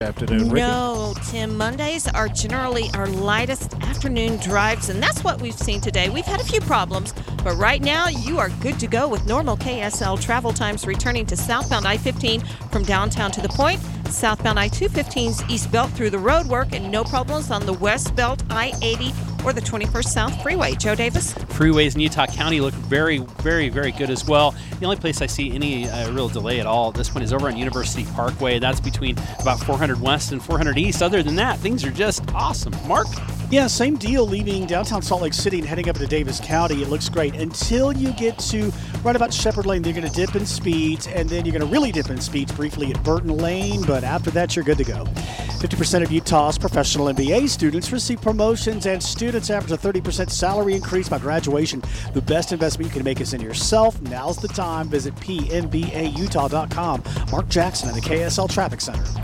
Afternoon, Ricky. No, Tim. Mondays are generally our lightest afternoon drives, and that's what we've seen today. We've had a few problems, but right now you are good to go with normal KSL travel times returning to southbound I-15 from downtown to the Point, southbound I-215's East Belt through the road work, and no problems on the West Belt I-80 or the 21st South Freeway. Joe Davis? Freeways in Utah County look very, very, very good as well. The only place I see any real delay at all at this point is over on University Parkway. That's between about 400 West and 400 East. Other than that, things are just awesome. Mark? Yeah, same deal leaving downtown Salt Lake City and heading up into Davis County. It looks great until you get to right about Shepherd Lane. They're going to dip in speeds, and then you're going to really dip in speeds briefly at Burton Lane, but after that, you're good to go. 50% of Utah's professional MBA students receive promotions, and students average a 30% salary increase by graduation. The best investment you can make is in yourself. Now's the time. Visit pmbautah.com. Mark Jackson at the KSL Traffic Center.